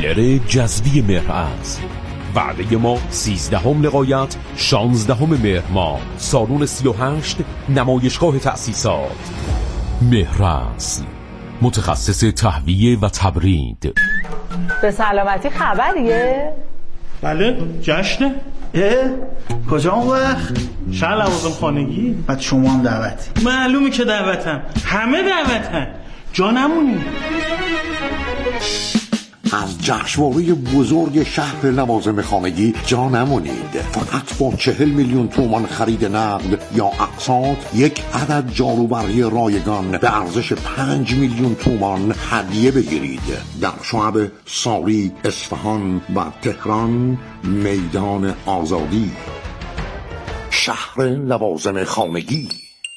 شعر جذبی مهرعز. وعده ما 13 لقایت 16 مهر ماه، سالن 38، نمایشگاه تأسیسات. مهرعز، متخصص تهویه و تبرید. به سلامتی خبریه؟ بله، جشنه. کجا اون وقت؟ شهر لوازم خانگی. بعد شما هم دعوتی؟ معلومه که دعوتم، همه دعوتن، جا نمونی. از جشنواره بزرگ شهر لوازم خانگی جا نمونید. فقط با 40 میلیون تومان خرید نقد یا اقساط یک عدد جاروبرقی رایگان به ارزش 5 میلیون تومان هدیه بگیرید. در شعب ساری، اصفهان و تهران، میدان آزادی. شهر لوازم خانگی.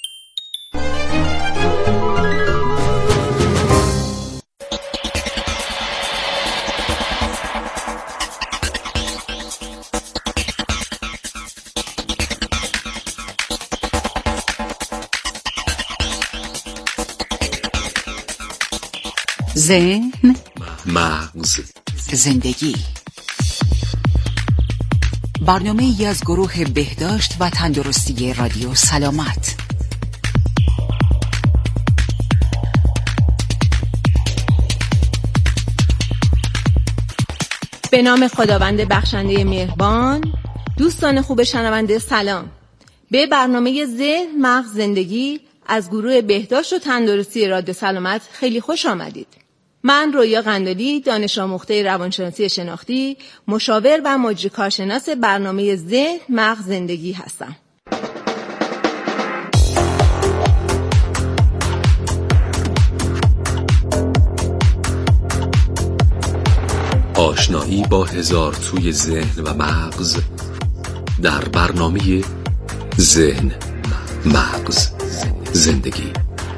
ذهن، مغز، زندگی. برنامه‌ای از گروه بهداشت و تندرستی رادیو سلامت. به نام خداوند بخشنده مهربان. دوستان خوب شنونده سلام. به برنامه ذهن، مغز، زندگی از گروه بهداشت و تندرستی رادیو سلامت خیلی خوش آمدید. من رویا قندالی، دانش آموخته روانشناسی شناختی، مشاور و مجری کارشناس برنامه ذهن، مغز، زندگی هستم. آشنایی با هزار توی ذهن و مغز در برنامه ذهن، مغز، زندگی.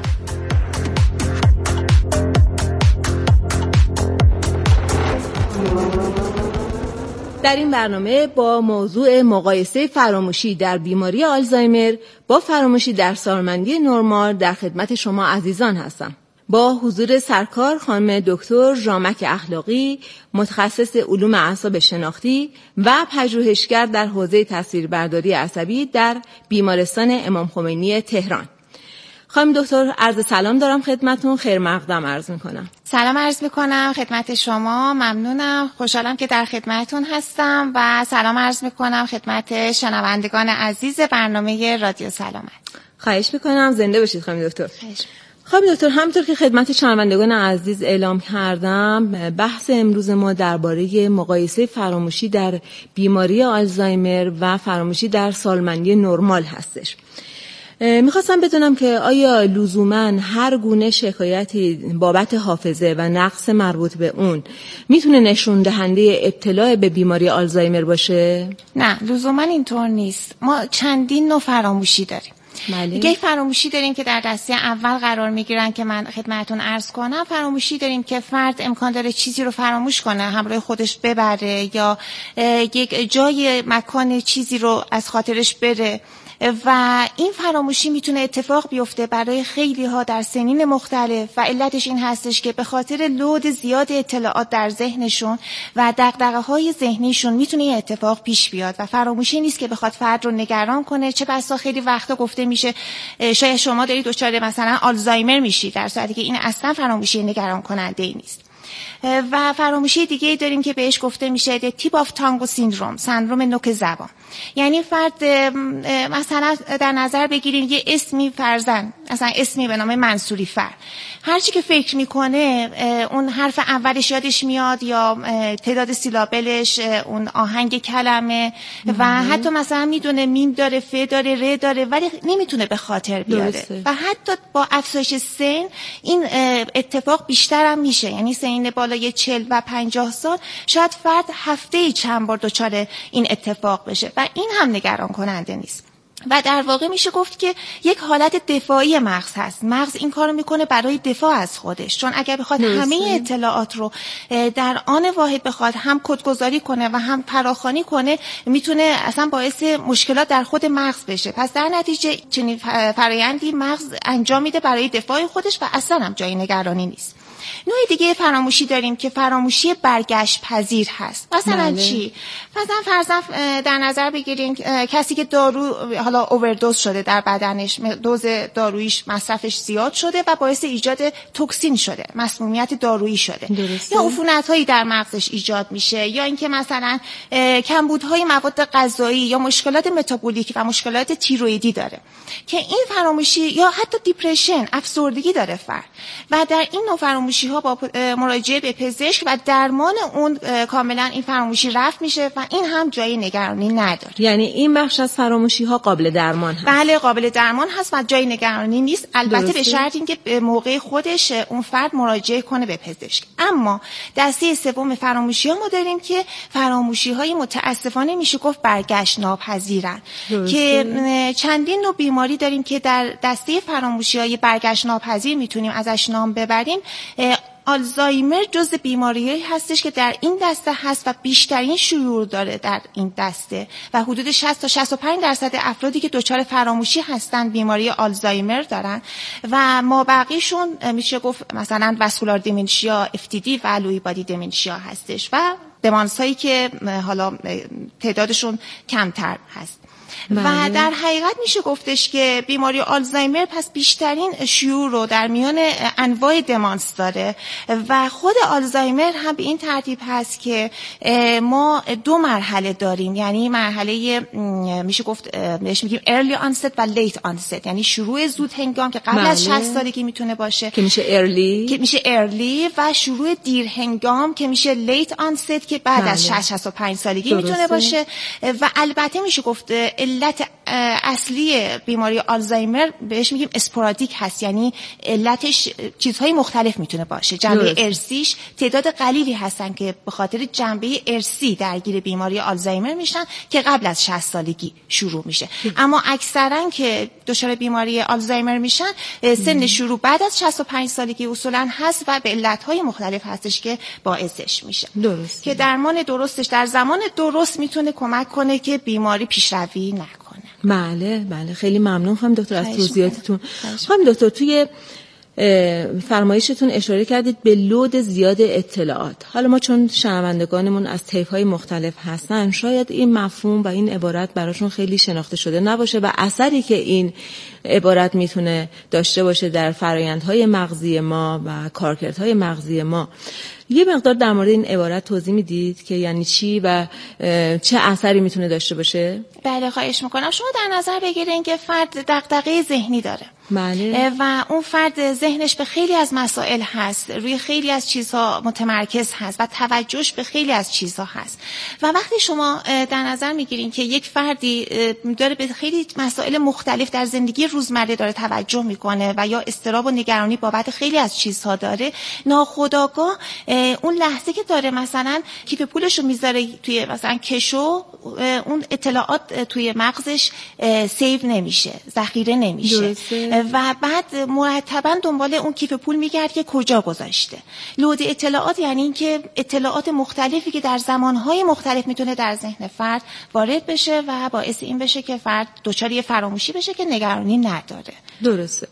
در این برنامه با موضوع مقایسه فراموشی در بیماری آلزایمر با فراموشی در سالمندی نرمال در خدمت شما عزیزان هستم. با حضور سرکار خانم دکتر ژامک اخلاقی، متخصص علوم اعصاب شناختی و پژوهشگر در حوزه تصویربرداری عصبی در بیمارستان امام خمینی تهران. خانم دکتر، عرض سلام دارم خدمتون، خیر مقدم عرض میکنم. سلام عرض میکنم خدمت شما، ممنونم، خوشحالم که در خدمتون هستم و سلام عرض میکنم خدمت شنوندگان عزیز برنامه رادیو سلامت. خواهش میکنم، زنده باشید خانم دکتر. خانم دکتر، همونطور که خدمت شنوندگان عزیز اعلام کردم، بحث امروز ما درباره مقایسه فراموشی در بیماری آلزایمر و فراموشی در سالمندی نرمال هستش. میخواستم بدونم که آیا لزوماً هر گونه شکایتی بابت حافظه و نقص مربوط به اون میتونه نشون دهنده ابتلا به بیماری آلزایمر باشه؟ نه، لزوماً اینطور نیست. ما چندین نوع فراموشی داریم. دیگه فراموشی داریم که در دسته اول قرار میگیرن که من خدمتون عرض کنم. فراموشی داریم که فرد امکان داره چیزی رو فراموش کنه، همراه خودش ببره یا یک جای مکان چیزی رو از خاطرش بره و این فراموشی میتونه اتفاق بیفته برای خیلی ها در سنین مختلف و علتش این هستش که به خاطر لود زیاد اطلاعات در ذهنشون و دغدغه‌های ذهنیشون میتونه این اتفاق پیش بیاد و فراموشی نیست که بخواد فرد رو نگران کنه. چه بسا خیلی وقتا گفته میشه شاید شما دارید دچار مثلا آلزایمر میشید، در صورتی که این اصلا فراموشی نگران کننده ای نیست. و فراموشی دیگه داریم که بهش گفته میشه تیپ آف تانگو سیندروم، سندروم نوک زبان. یعنی فرد مثلا در نظر بگیریم یه اسمی فرزن، مثلا اسمی به نام منصوری فر، هرچی که فکر میکنه اون حرف اولش یادش میاد یا تعداد سیلابلش، اون آهنگ کلمه و حتی مثلا میدونه میم داره، ف داره، ر داره، ولی نمیتونه به خاطر بیاره. و حتی با افزایش سن این اتفاق بیشتر هم میشه، یعنی سن بالای 40 و 50 سال شاید فرد هفته چند بار دچار این اتفاق بشه و این هم نگران کننده نیست. و در واقع میشه گفت که یک حالت دفاعی مغز هست. مغز این کارو میکنه برای دفاع از خودش، چون اگر بخواد همه اطلاعات رو در آن واحد بخواد هم کدگذاری کنه و هم فراخوانی کنه، میتونه اصلا باعث مشکلات در خود مغز بشه. پس در نتیجه چنین فرآیندی مغز انجام میده برای دفاع خودش و اصلا هم جای نگرانی نیست. نوع دیگه فراموشی داریم که فراموشی برگشت پذیر هست. مثلا چی؟ مثلا فرضاً در نظر بگیریم کسی که دارو حالا اووردوز شده در بدنش، دوز داروییش مصرفش زیاد شده و باعث ایجاد توکسین شده، مسمومیت دارویی شده. یا عفونت‌هایی در مغزش ایجاد میشه، یا اینکه مثلا کمبودهای مواد غذایی یا مشکلات متابولیک و مشکلات تیروئیدی داره که این فراموشی، یا حتی دیپرشن، افسردگی داره فرد و در این نوع فراموشی‌ها با مراجعه به پزشک و درمان اون کاملا این فراموشی رفع میشه و این هم جای نگرانی نداره. یعنی این بخش از فراموشی‌ها قابل درمان هست؟ بله قابل درمان هست و جای نگرانی نیست، البته به شرط اینکه به موقع خودش اون فرد مراجعه کنه به پزشک. اما دسته سوم فراموشی‌ها ما داریم که فراموشی‌های متأسفانه میشه گفت برگشت ناپذیرن که چندین نوع بیماری داریم که در دسته فراموشی‌های برگشت ناپذیر میتونیم ازش نام ببریم. آلزایمر جز بیماری‌هایی هستش که در این دسته هست و بیشترین شیوع داره در این دسته و حدود 60 تا 65% افرادی که دچار فراموشی هستن بیماری آلزایمر دارن و مابقیشون میشه گفت مثلا واسکولار دیمنشیا، FTD و لویی بادی دیمنشیا هستش و دمانس‌هایی که حالا تعدادشون کمتر هست. و در حقیقت میشه گفتش که بیماری آلزایمر پس بیشترین شیوع رو در میان انواع دمانس داره و خود آلزایمر هم به این ترتیب هست که ما 2 مرحله داریم، یعنی مرحله میشه گفت بهش میگیم early onset و late onset، یعنی شروع زود هنگام که قبل از 60 سالگی میتونه باشه که میشه early و شروع دیر هنگام که میشه late onset که بعد از 65 سالگی میتونه باشه. و البته میشه گفت علت اصلی بیماری آلزایمر بهش میگیم اسپورادیک هست، یعنی علتش چیزهای مختلف میتونه باشه. جنبه ارثیش تعداد قلیلی هستن که به خاطر جنبه ارثی درگیر بیماری آلزایمر میشن که قبل از 60 سالگی شروع میشه. اما اکثرا که دچار بیماری آلزایمر میشن سن شروع بعد از 65 سالگی اصولا هست و به علتهای مختلف هستش که باعثش میشه. که درمان درستش در زمان درست میتونه کمک کنه که بیماری پیشروی نکنه. بله خیلی ممنون خانم دکتر از توضیحاتتون. خانم دکتر توی فرمایشتون اشاره کردید به لود زیاد اطلاعات. حالا ما چون شنوندگانمون از طیف‌های مختلف هستن شاید این مفهوم و این عبارت براشون خیلی شناخته شده نباشه و اثری که این عبارت میتونه داشته باشه در فرآیندهای مغزی ما و کارکردهای مغزی ما. یه مقدار در مورد این عبارت توضیح میدید که یعنی چی و چه اثری میتونه داشته باشه؟ بله خواهش میکنم. شما در نظر بگیرین که فرد دغدغه ذهنی داره. بله. و اون فرد ذهنش به خیلی از مسائل هست، روی خیلی از چیزها متمرکز هست و توجهش به خیلی از چیزها هست و وقتی شما در نظر میگیرین که یک فردی داره به خیلی مسائل مختلف در زندگی روزمره داره توجه میکنه و یا اضطراب و نگرانی بابت خیلی از چیزها داره، ناخودآگاه اون لحظه که داره مثلا کیف پولش رو میذاره توی مثلا کشو، اون اطلاعات توی مغزش سیو نمیشه، ذخیره نمیشه و بعد مرتبا دنبال اون کیف پول میگرد که کجا گذاشته. لود اطلاعات یعنی این که اطلاعات مختلفی که در زمانهای مختلف میتونه در ذهن فرد وارد بشه و باعث این بشه که فرد دچار فراموشی بشه که نگرانی نداره. درسته.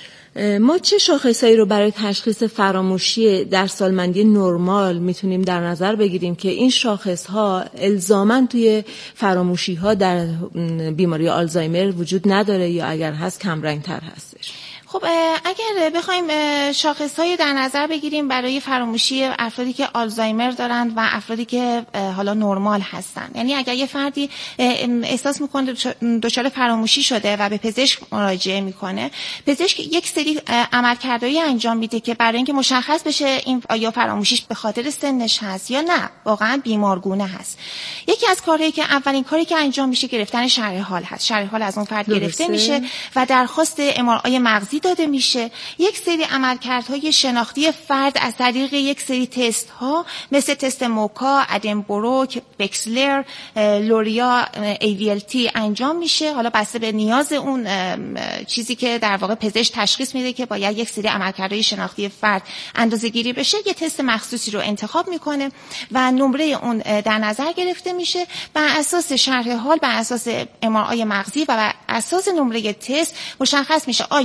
ما چه شاخصهایی رو برای تشخیص فراموشی در سالمندی نرمال میتونیم در نظر بگیریم که این شاخصها الزاماً توی فراموشی‌ها در بیماری آلزایمر وجود نداره یا اگر هست کم رنگ‌تر هستش؟ خب اگر بخوایم شاخص‌های در نظر بگیریم برای فراموشی افرادی که آلزایمر دارند و افرادی که حالا نرمال هستن، یعنی اگر یه فردی احساس میکنه دچار فراموشی شده و به پزشک مراجعه میکنه، پزشک یک سری عملکردهایی انجام میده که برای اینکه مشخص بشه این آیا فراموشیش به خاطر سنش هست یا نه واقعا بیمارگونه هست. یکی از کارهایی که اولین کاری که انجام میشه گرفتن شرح حال هست. شرح حال از اون فرد گرفته میشه و درخواست MRI مغزی داده میشه. یک سری عملکردهای شناختی فرد از طریق یک سری تست ها مثل تست موکا، ادنبروک، بکسلر، لوریا، AVLT انجام میشه. حالا بسته به نیاز اون چیزی که در واقع پزشک تشخیص میده که باید یک سری عملکردهای شناختی فرد اندازه‌گیری بشه، یه تست مخصوصی رو انتخاب میکنه و نمره اون در نظر گرفته میشه. بر اساس شرح حال، بر اساس MRI مغزی و بر اساس نمره تست مشخص میشه آیا اون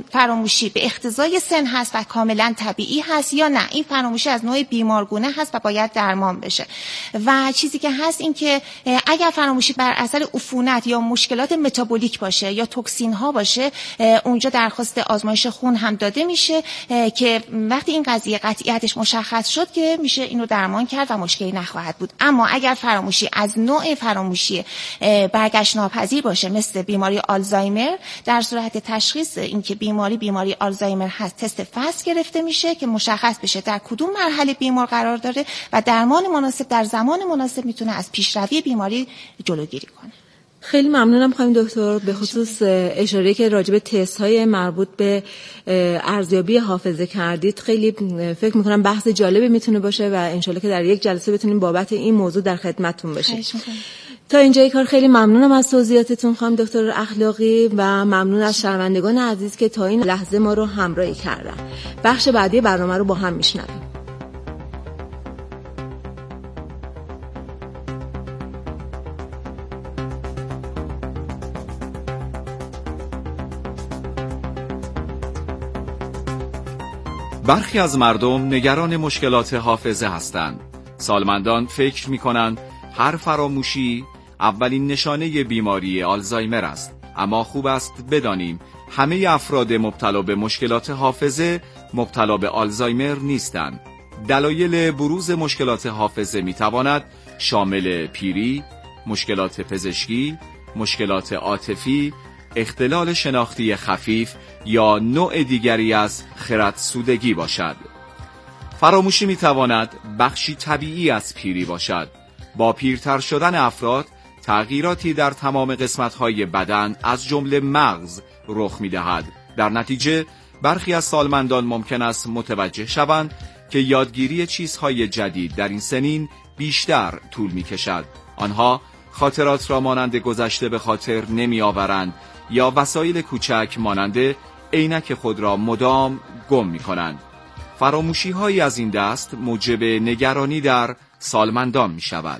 فراموشی به اقتضای سن هست و کاملا طبیعی هست یا نه این فراموشی از نوع بیمارگونه هست و باید درمان بشه. و چیزی که هست این که اگر فراموشی بر اثر عفونت یا مشکلات متابولیک باشه یا توکسین ها باشه، اونجا درخواست آزمایش خون هم داده میشه که وقتی این قضیه قطعیتش مشخص شد که میشه اینو درمان کرد و مشکلی نخواهد بود. اما اگر فراموشی از نوع فراموشی برگشت ناپذیر باشه مثل بیماری آلزایمر، در صورت تشخیص اینکه بیماری آلزایمر هست تست فحص گرفته میشه که مشخص بشه در کدوم مرحله بیمار قرار داره و درمان مناسب در زمان مناسب میتونه از پیشروی بیماری جلوگیری کنه. خیلی ممنونم خانم دکتر. به خصوص اشاره که راجع به تست‌های مربوط به ارزیابی حافظه کردید، خیلی فکر می‌کنم بحث جالبی میتونه باشه و انشالله که در یک جلسه بتونیم بابت این موضوع در خدمتتون باشیم. تا اینجای کار خیلی ممنونم از توضیحاتتون خانم دکتر اخلاقی و ممنون از شنوندگان عزیز که تا این لحظه ما رو همراهی کردن. بخش بعدی برنامه رو با هم میشنویم. برخی از مردم نگران مشکلات حافظه هستند. سالمندان فکر می‌کنند هر فراموشی اولین نشانه بیماری آلزایمر است. اما خوب است بدانیم همه افراد مبتلا به مشکلات حافظه مبتلا به آلزایمر نیستند. دلایل بروز مشکلات حافظه می‌تواند شامل پیری، مشکلات پزشکی، مشکلات عاطفی، اختلال شناختی خفیف یا نوع دیگری از خردسودگی باشد. فراموشی میتواند بخشی طبیعی از پیری باشد. با پیرتر شدن افراد تغییراتی در تمام قسمت‌های بدن از جمله مغز رخ می‌دهد. در نتیجه برخی از سالمندان ممکن است متوجه شوند که یادگیری چیزهای جدید در این سنین بیشتر طول می‌کشد. آنها خاطرات را مانند گذشته به خاطر نمی‌آورند یا وسایل کوچک مانند عینک خود را مدام گم می‌کنند. فراموشی‌هایی از این دست موجب نگرانی در سالمندان می‌شود.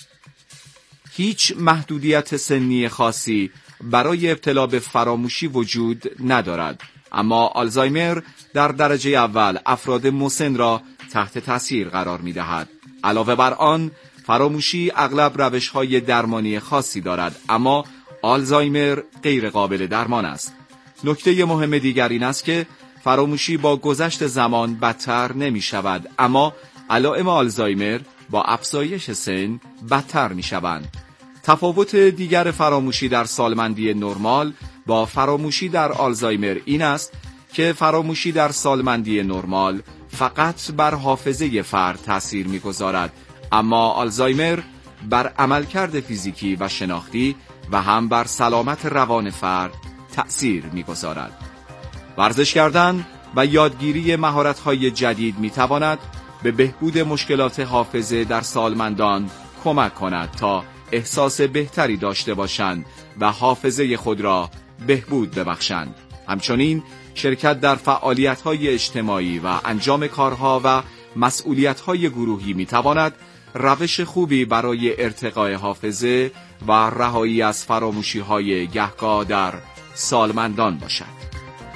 هیچ محدودیت سنی خاصی برای ابتلا به فراموشی وجود ندارد، اما آلزایمر در درجه اول افراد مسن را تحت تاثیر قرار می‌دهد. علاوه بر آن، فراموشی اغلب روش‌های درمانی خاصی دارد، اما آلزایمر غیر قابل درمان است. نکته مهم دیگر این است که فراموشی با گذشت زمان بدتر نمی شود، اما علائم آلزایمر با افزایش سن بدتر می شوند. تفاوت دیگر فراموشی در سالمندی نرمال با فراموشی در آلزایمر این است که فراموشی در سالمندی نرمال فقط بر حافظه فرد تأثیر می گذارد، اما آلزایمر بر عملکرد فیزیکی و شناختی و هم بر سلامت روان فرد تأثیر می‌گذارد. ورزش کردن و یادگیری مهارت‌های جدید می‌تواند به بهبود مشکلات حافظه در سالمندان کمک کند تا احساس بهتری داشته باشند و حافظه خود را بهبود ببخشند. همچنین شرکت در فعالیت‌های اجتماعی و انجام کارها و مسئولیت‌های گروهی می‌تواند روش خوبی برای ارتقاء حافظه و رهایی از فراموشی‌های گهگاه در سالمندان باشد.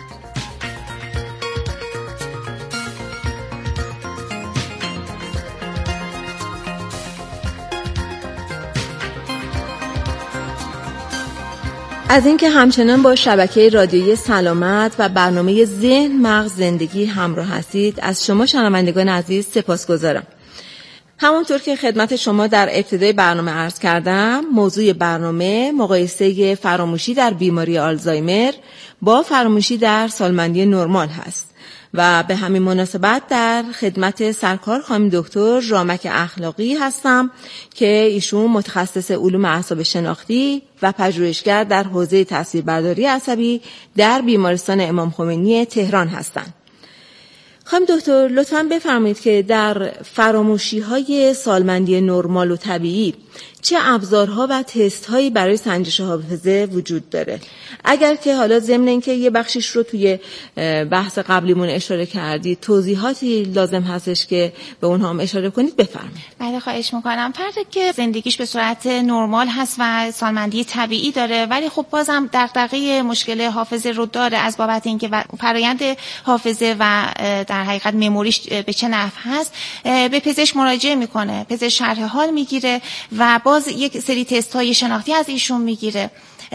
از اینکه همچنان با شبکه رادیویی سلامت و برنامه ذهن مغز زندگی همراه هستید، از شما شنوندگان عزیز سپاسگزارم. همونطور که خدمت شما در ابتدای برنامه عرض کردم، موضوع برنامه مقایسه فراموشی در بیماری آلزایمر با فراموشی در سالمندی نرمال هست و به همین مناسبت در خدمت سرکار خانم دکتر رامک اخلاقی هستم که ایشون متخصص علوم اعصاب شناختی و پژوهشگر در حوزه تاثیربرداری عصبی در بیمارستان امام خمینی تهران هستند. خانم دکتر لطفاً بفرمایید که در فراموشی‌های سالمندی نرمال و طبیعی چه ابزارها و تست‌هایی برای سنجش حافظه وجود داره؟ اگر که حالا ضمن اینکه یه بخشش رو توی بحث قبلیمون اشاره کردید، توضیحاتی لازم هستش که به اونها هم اشاره کنید، بفرمایید. بله خواهش میکنم. فردی که زندگیش به صورت نرمال هست و سالمندی طبیعی داره ولی خب بازم دغدغه مشکل حافظه رو داره از بابت اینکه فرآیند حافظه و در حقیقت مموریش به چه نحو هست، به پزشک مراجعه میکنه. پزشک شرح حال میگیره و باز یک سری تست‌های شناختی از ایشون میگیره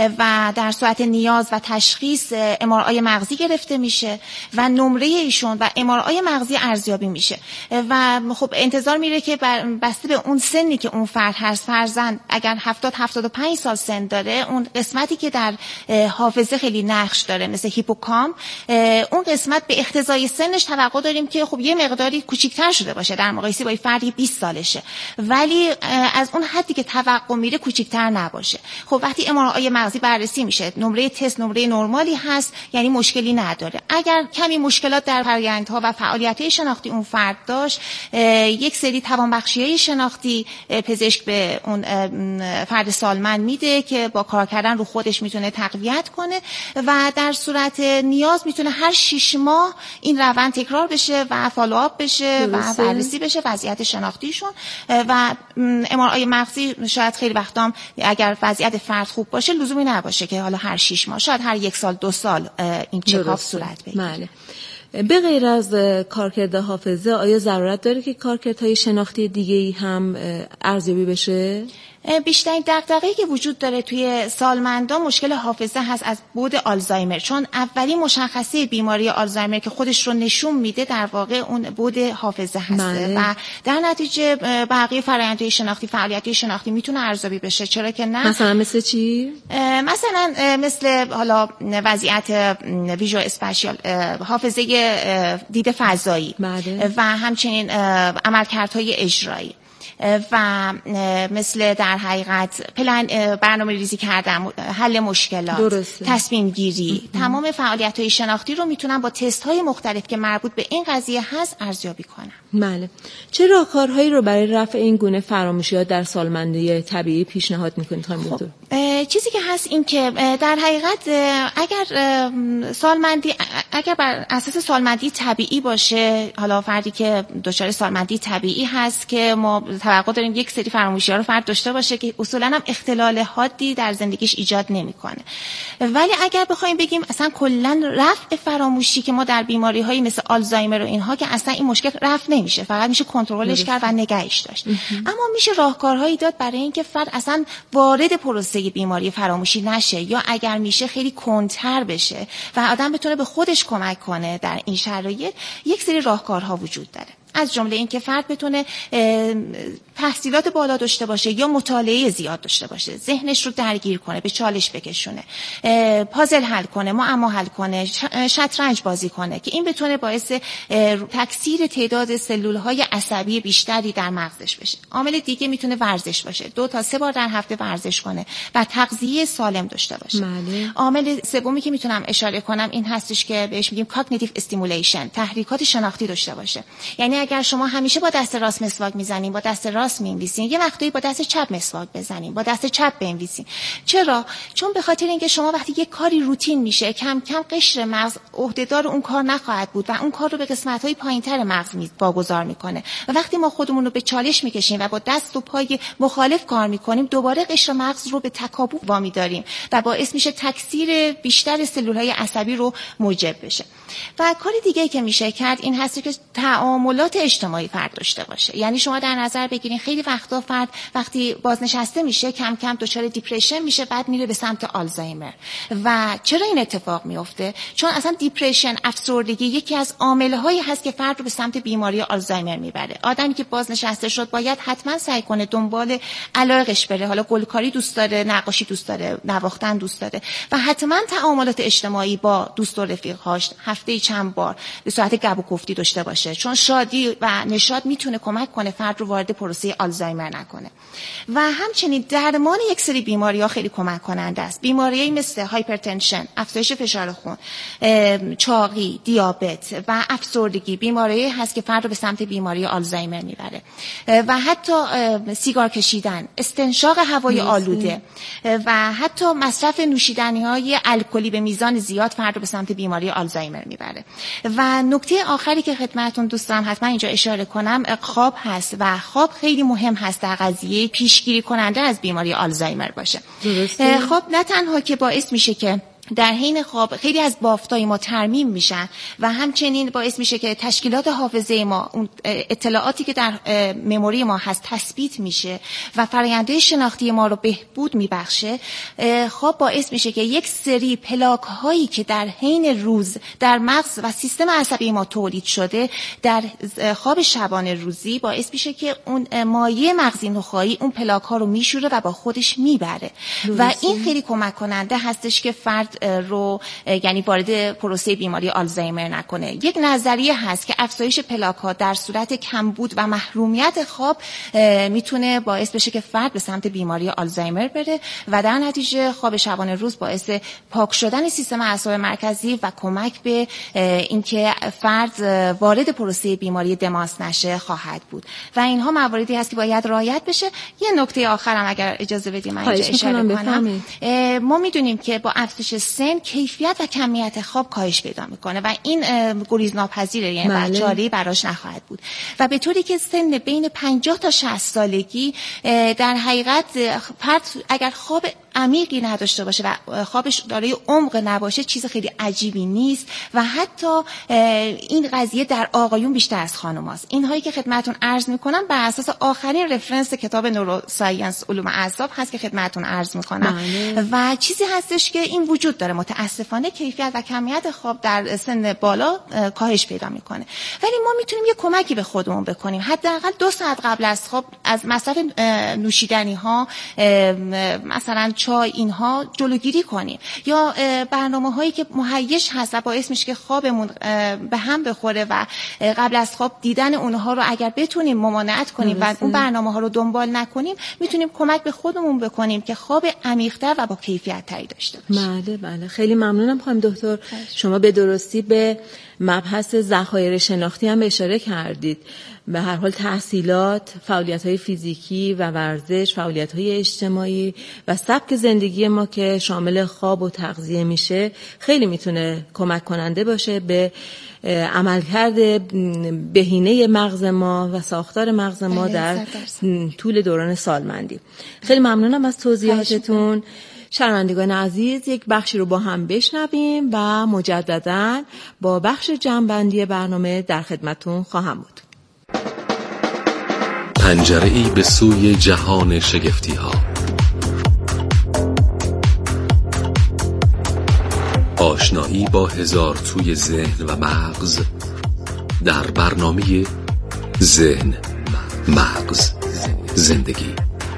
و در صورت نیاز و تشخیص MRI مغزی گرفته میشه و نمره ایشون و MRI مغزی ارزیابی میشه و خب انتظار میره که بسته به اون سنی که اون فرد هست، فرضاً اگر 70-75 سال سن داره، اون قسمتی که در حافظه خیلی نقش داره مثل هیپوکامپ، اون قسمت به اقتضای سنش توقع داریم که خب یه مقداری کوچیک‌تر شده باشه در مقایسه با این فردی 20 سالشه، ولی از اون حدی که توقع میره کوچیک‌تر نباشه. خب وقتی MRI مغزی بررسی میشه، نمره تست نمره نرمالی هست، یعنی مشکلی نداره. اگر کمی مشکلات در فرآیندها و فعالیت‌های شناختی اون فرد داشت، یک سری توانبخشی‌های شناختی پزشک به اون فرد سالمند میده که با کار کردن رو خودش میتونه تقویت کنه و در صورت نیاز میتونه هر 6 ماه این روند تکرار بشه و فالوآپ بشه و بررسی بشه وضعیت شناختیشون و MRI مغزی شاید خیلی وقتا اگر وضعیت فرد خوب باشه لزومی نباشه که حالا هر 6 ماه، شاید هر 1 سال 2 سال این چکاپ صورت بگیره. بله. به غیر از کارکرد حافظه آیا ضرورت داره که کارکردهای شناختی دیگه‌ای هم ارزیابی بشه؟ بیشترین دغدغه‌ای که وجود داره توی سالمندان مشکل حافظه هست از بعد آلزایمر، چون اولین مشخصه بیماری آلزایمر که خودش رو نشون میده در واقع اون بعد حافظه هست و در نتیجه بقیه فرآیندهای شناختی، فعالیت‌های شناختی میتونه ارزیابی بشه. چرا که نه؟ مثلا مثل چی؟ مثلا مثل حالا وضعیت ویژوال اسپشیال، حافظه دید فضایی و همچنین عملکردهای اجرایی و مثل در حقیقت برنامه ریزی کردن، حل مشکلات، تصمیم گیری، تمام فعالیت‌های شناختی رو میتونن با تست‌های مختلف که مربوط به این قضیه هست ارزیابی کنن. بله. چه راهکارهایی رو برای رفع این گونه فراموشی‌ها در سالمندی طبیعی پیشنهاد می‌کنید خانم دکتر؟ چیزی که هست این که در حقیقت اگر بر اساس سالمندی طبیعی باشه، حالا فردی که دچار سالمندی طبیعی هست که ما توقع داریم یک سری فراموشی‌ها رو فرد داشته باشه که اصولاً هم اختلال حادی در زندگیش ایجاد نمی‌کنه، ولی اگر بخوایم بگیم اصلا کلاً رفع فراموشی که ما در بیماری‌هایی مثل آلزایمر و اینها که اصلا این مشکل رفع نمیشه، فقط میشه کنترلش کرد و نگهش داشت، اما میشه راهکارهایی داد برای اینکه فرد اصلا وارد پروسه بیماری فراموشی نشه یا اگر میشه خیلی کندتر بشه و آدم بتونه به خودش کمک کنه. در این شرایط یک سری راهکارها وجود داره، از جمله این که فرد بتونه تحصیلات بالا داشته باشه یا مطالعه زیاد داشته باشه، ذهنش رو درگیر کنه، به چالش بکشونه، پازل حل کنه، معما حل کنه، شطرنج بازی کنه که این بتونه باعث تکثیر تعداد سلول‌های عصبی بیشتری در مغزش بشه. عامل دیگه میتونه ورزش باشه، 2 تا 3 بار در هفته ورزش کنه و تغذیه سالم داشته باشه. عامل سومی که میتونم اشاره کنم این هستش که بهش میگیم کاگنیتیو استیمولیشن، تحریکات شناختی داشته باشه. یعنی اگر شما همیشه با دست راست مسواک میزنین، با دست راست می‌نویسین، یه وقتی با دست چپ مسواک بزنین، با دست چپ بنویسین. چرا؟ چون به خاطر اینکه شما وقتی یه کاری روتین میشه، کم کم قشر مغز عهدهدار اون کار نخواهد بود و اون کار رو به قسمت‌های پایین‌تر مغز واگذار میکنه و وقتی ما خودمون رو به چالش میکشیم و با دست و پای مخالف کار میکنیم، دوباره قشر مغز رو به تکاپو وامی داریم و باعث میشه تکثیر بیشتر سلول‌های عصبی رو موجب بشه. و کار دیگه‌ای که میشه کرد این هست که تعاملات اجتماعی فرد داشته باشه. یعنی شما در نظر بگیرین خیلی وقتا فرد وقتی بازنشسته میشه کم کم دچار دیپرشن میشه، بعد میره به سمت آلزایمر. و چرا این اتفاق میفته؟ چون اصلا دیپرشن، افسردگی یکی از عامل‌هایی هست که فرد رو به سمت بیماری آلزایمر میبره. آدمی که بازنشسته شد باید حتما سعی کنه دنبال علایقش بره، حالا گلکاری دوست داره، نقاشی دوست داره، نواختن دوست داره و حتما تعاملات اجتماعی با دوست و رفیق‌هاش هفته چند بار به صورت گپ و گفتی داشته باشه، چون شادی و نشاط میتونه کمک کنه فرد رو وارد پروسه پروسه آلزایمر نکنه. و همچنین درمان یک سری بیماری‌ها خیلی کمک کننده است. بیماریایی مثل هایپرتنشن، افزایش فشار خون، چاقی، دیابت و افسردگی بیماریایی هست که فرد رو به سمت بیماری آلزایمر میبره. و حتی سیگار کشیدن، استنشاق هوای آلوده و حتی مصرف نوشیدنی‌های الکلی به میزان زیاد فرد رو به سمت بیماری آلزایمر میبره. و نکته آخری که خدمتتون دوست دارم حتما اینجا اشاره کنم خواب هست و خواب خیلی مهم هست در قضیه پیشگیری کننده از بیماری آلزایمر باشه. خواب نه تنها که باعث میشه که در حین خواب خیلی از بافتای ما ترمیم میشن و همچنین باعث میشه که تشکیلات حافظه ما، اون اطلاعاتی که در مموری ما هست تثبیت میشه و فرآیندهای شناختی ما رو بهبود میبخشه. خواب باعث میشه که یک سری پلاک هایی که در حین روز در مغز و سیستم عصبی ما تولید شده در خواب شبانه روزی باعث میشه که اون مایع مغزی نخاعی اون پلاک ها رو میشوره و با خودش میبره و این خیلی کمک کننده هستش که فرد رو یعنی وارد پروسه بیماری آلزایمر نکنه. یک نظریه هست که افزایش پلاک ها در صورت کمبود و محرومیت خواب میتونه باعث بشه که فرد به سمت بیماری آلزایمر بره و در نتیجه خواب شبانه روز باعث پاک شدن سیستم اعصاب مرکزی و کمک به اینکه فرد وارد پروسه بیماری دمانس نشه خواهد بود و اینها مواردی هست که باید رعایت بشه. یه نکته آخرم اگر اجازه بدید من اینجا اشاره کنم. ما میدونیم که با افزایش سن کیفیت و کمیت خواب کاهش پیدا میکنه و این گریزناپذیره، یعنی بچه‌ای براش نخواهد بود و به طوری که سن بین 50 تا 60 سالگی در حقیقت فرد اگر خواب عمیقی نداشته باشه و خوابش دارای عمق نباشه چیز خیلی عجیبی نیست و حتی این قضیه در آقایون بیشتر از خانم‌هاست. اینهایی که خدمتتون عرض میکنم بر اساس آخرین رفرنس کتاب نوروساینس علوم اعصاب هست که خدمتتون عرض میکنم و چیزی هستش که این وجود داره. متاسفانه کیفیت و کمیت خواب در سن بالا کاهش پیدا میکنه ولی ما میتونیم یه کمکی به خودمون بکنیم. حداقل 2 ساعت قبل از خواب از مصرف نوشیدنی ها مثلا چای اینها جلوگیری کنیم یا برنامه‌هایی که مهیج هست و باعث میشه که خوابمون به هم بخوره و قبل از خواب دیدن اونها رو اگر بتونیم ممانعت کنیم و اون برنامه‌ها رو دنبال نکنیم میتونیم کمک به خودمون بکنیم که خواب عمیق‌تر و با کیفیت تری داشته باشیم. بله خیلی ممنونم خانم دکتر. شما به درستی به مبحث ذخایر شناختی هم اشاره کردید. به هر حال تحصیلات، فعالیت‌های فیزیکی و ورزش، فعالیت‌های اجتماعی و سبک زندگی ما که شامل خواب و تغذیه میشه خیلی میتونه کمک کننده باشه به عملکرد بهینه مغز ما و ساختار مغز ما در طول دوران سالمندی. خیلی ممنونم از توضیحاتتون. شنوندگان عزیز یک بخشی رو با هم بشنویم و مجدداً با بخش جمع‌بندی برنامه در خدمتتون خواهم بود. پنجره‌ای به سوی جهان شگفتی‌ها، آشنایی با هزار توی ذهن و مغز در برنامه ذهن، مغز، زندگی.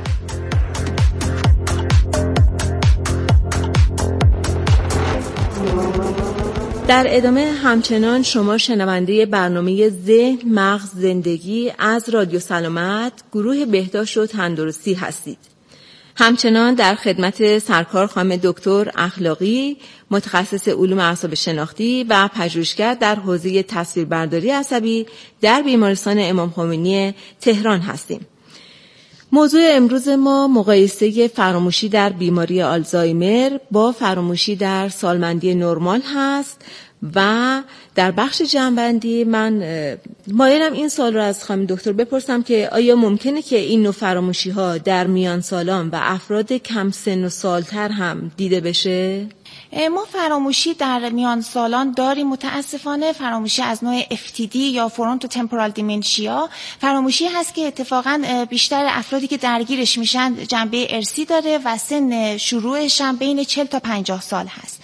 در ادامه همچنان شما شنونده برنامه ذهن، مغز، زندگی از رادیو سلامت گروه بهداشت و تندرستی هستید. همچنان در خدمت سرکار خانم دکتر اخلاقی، متخصص علوم اعصاب شناختی و پژوهشگر در حوزه تصویربرداری عصبی در بیمارستان امام خمینی تهران هستیم. موضوع امروز ما مقایسه فراموشی در بیماری آلزایمر با فراموشی در سالمندی نرمال هست و در بخش جنبندی من مایلم این سوال رو از خانم دکتر بپرسم که آیا ممکنه که این نوع فراموشی ها در میان سالان و افراد کم سن و سالتر هم دیده بشه؟ ما فراموشی در میان سالان داریم. متاسفانه فراموشی از نوع FTD یا فرونتو تمپورال دیمنشیا فراموشی هست که اتفاقا بیشتر افرادی که درگیرش میشن جنبه ارثی داره و سن شروعش هم بین 40 تا 50 سال هست.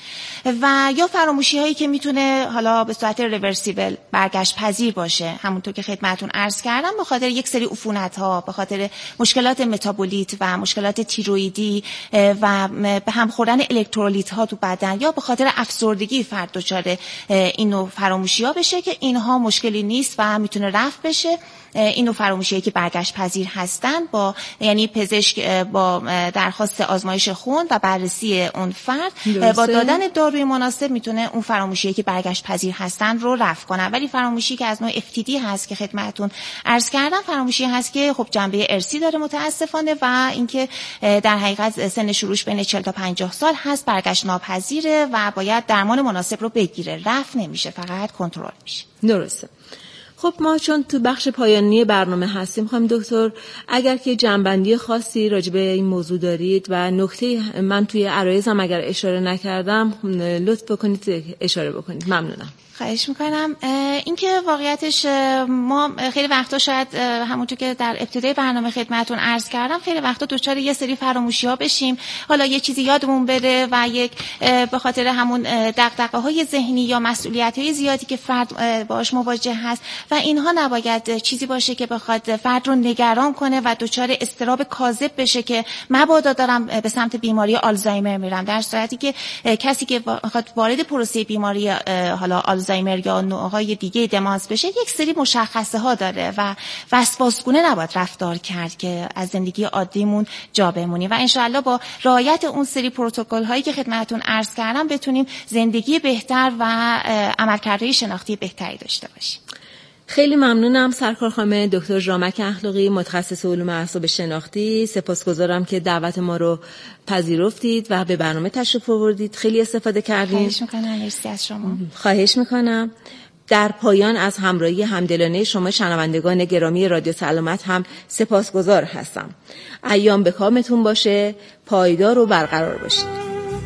و یا فراموشی هایی که میتونه حالا به صورت ریورسیبل برگشت پذیر باشه، همونطور که خدمتتون عرض کردم، به خاطر یک سری عفونت ها، به خاطر مشکلات متابولیت و مشکلات تیروئیدی و به هم خوردن الکترولیت ها تو بدن، یا به خاطر افسردگی فرد دچار این نوع فراموشی ها بشه که اینها مشکلی نیست و میتونه رفع بشه. این نوع فراموشی که برگشت پذیر هستن، با یعنی پزشک با درخواست آزمایش خون و بررسی اون فرد با دادن داروی مناسب میتونه اون فراموشی که برگشت پذیر هستن رو رفع کنه. ولی فراموشی که از نوع FTD هست که خدمتتون عرض کردم، فراموشی هست که خب جنبه ارثی داره متاسفانه و اینکه در حقیقت سن شروعش بین 40 تا 50 سال هست، برگشت ناپذیره و باید درمان مناسب رو بگیره. رفع نمیشه، فقط کنترل میشه. درسته. خب ما چون تو بخش پایانی برنامه هستیم، خانم دکتر اگر که جنبندی خاصی راجع به این موضوع دارید و نکته من توی عرایزم اگر اشاره نکردم لطف بکنید اشاره بکنید. ممنونم. خواهش میکنم. اینکه واقعیتش ما خیلی وقتا شاید همونطور که در ابتدای برنامه خدمتتون عرض کردم، خیلی وقتا دچار یه سری فراموشی‌ها بشیم، حالا یه چیزی یادمون بره و یک به خاطر همون دغدغه‌های ذهنی یا مسئولیت‌های زیادی که فرد باهاش مواجه هست و اینها نباید چیزی باشه که بخواد فرد رو نگران کنه و دچار اضطراب کاذب بشه که مبادا دارم به سمت بیماری آلزایمر میرم، در صورتی که کسی که بخواد وارد پروسه بیماری حالا آلزایمر یا نوع‌های دیگه دمانس بشه، یک سری مشخصه ها داره و وسواسگونه نباید رفتار کرد که از زندگی عادیمون جا بمونیم و انشاءالله با رعایت اون سری پروتکل هایی که خدمتتون عرض کردم بتونیم زندگی بهتر و عملکردهای شناختی بهتری داشته باشیم. خیلی ممنونم سرکار خانم دکتر ژامک اخلاقی، متخصص علوم اعصاب شناختی. سپاسگزارم که دعوت ما رو پذیرفتید و به برنامه تشریف آوردید. خیلی استفاده کردیم. خواهش میکنم. مرسی از شما. خواهش میکنم. در پایان از همراهی همدلانه شما شنوندگان گرامی رادیو سلامت هم سپاسگزار هستم. ایام به کامتون باشه، پایدار و برقرار باشید.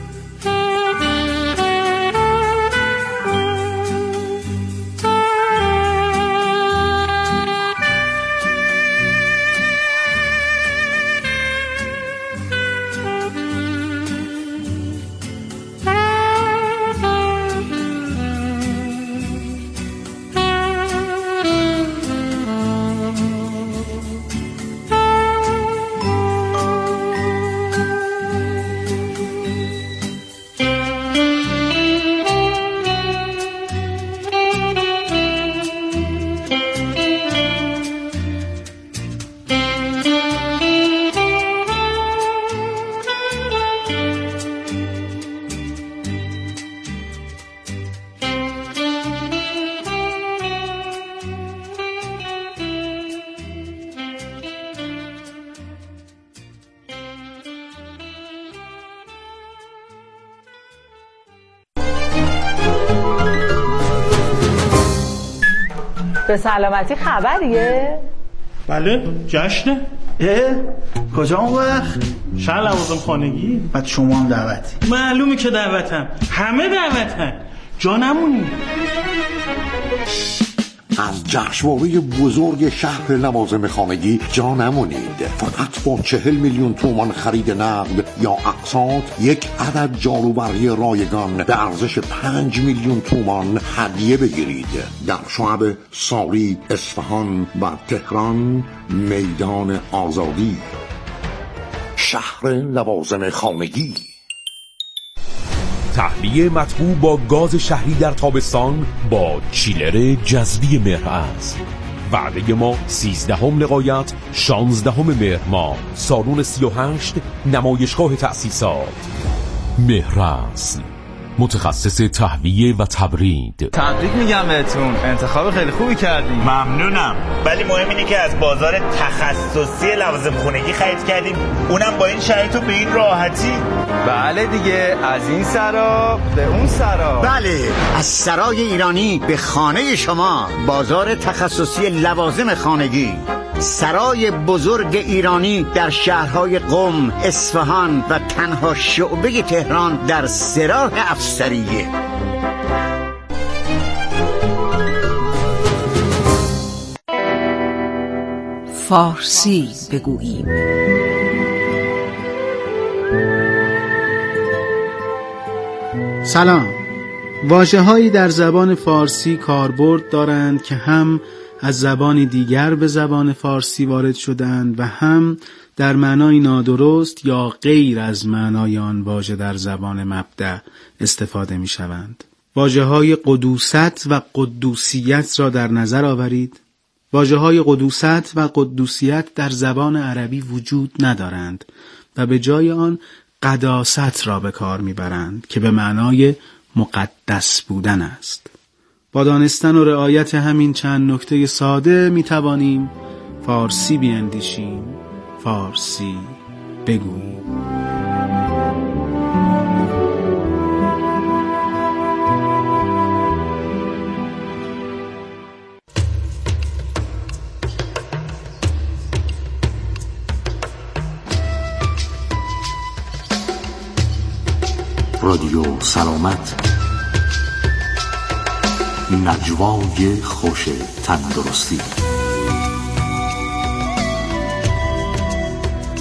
به سلامتی خبریه؟ بله، جشنه. کجا اون وقت؟ شهر لوازم خانگی. بعد شما هم دعوتی؟ معلومه که دعوتم، همه دعوتن، جا نمونی. از جشنواره بزرگ شهر لوازم خانگی جا نمونید. فقط با 40 میلیون تومان خرید نقد یا اقساط یک عدد جاروبرقی رایگان به ارزش 5 میلیون تومان هدیه بگیرید. در شعب ساری، اصفهان و تهران، میدان آزادی. شهر لوازم خانگی. تهویه مطبوع با گاز شهری در تابستان با چیلر جذبی مهر است. وعده ما 13 لقایت 16 مهر ماه، سالن 38، نمایشگاه تأسیسات. مهر است، متخصص تهویه و تبرید. تبریک میگم بهتون، انتخاب خیلی خوبی کردیم. ممنونم، ولی مهم اینه که از بازار تخصصی لوازم خونگی خرید کردیم، اونم با این شرایط و به این راحتی. بله دیگه، از این سرا به اون سرا. بله، از سرای ایرانی به خانه شما، بازار تخصصی لوازم خانگی. سرای بزرگ ایرانی در شهرهای قم، اصفهان و تنها شعبه تهران در سراح افسریه. فارسی بگوییم. سلام. واژه‌هایی در زبان فارسی کاربرد دارند که هم از زبان دیگر به زبان فارسی وارد شدند و هم در معنای نادرست یا غیر از معنای آن واژه در زبان مبدأ استفاده می‌شوند. واژه‌های قدوست و قدوسیت را در نظر آورید. واژه‌های قدوست و قدوسیت در زبان عربی وجود ندارند و به جای آن قداست را به کار می‌برند که به معنای مقدس بودن است. با دانستن و رعایت همین چند نکته ساده می‌توانیم فارسی بیندیشیم، فارسی بگوییم. رادیو سلامت، نجوای خوش تندرستی.